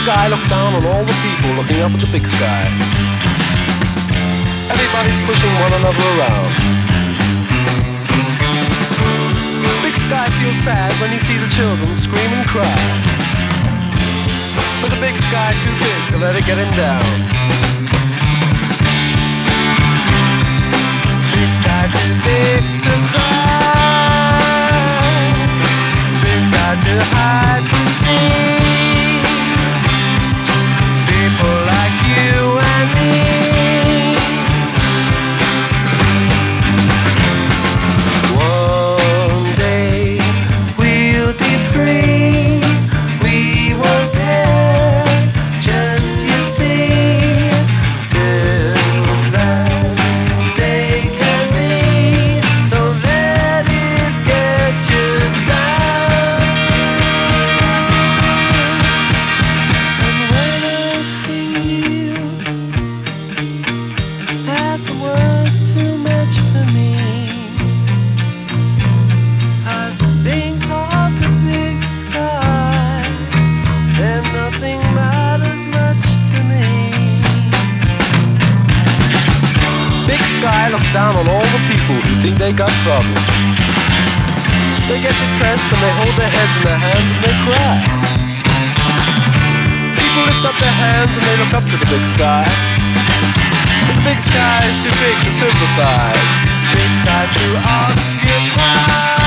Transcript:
sky look down on all the people looking up at the big sky. Everybody's pushing one another around. The big sky feels sad when you see the children scream and cry. But the big sky too big to let it get him down. Big sky too big to cry. Big sky too high to see. People like you and me. One day we'll be free. We won't care, just you see. Till that day can be, don't let it get you down. And when I feel that the world's too much for me, I think of the big sky, then nothing matters much to me. Big sky looks down on all the people who think they got problems. They get depressed and they hold their heads in their hands and they cry. People lift up their hands and they look up to the big sky. But the big sky is too big to sympathize. Big sky's too occupy.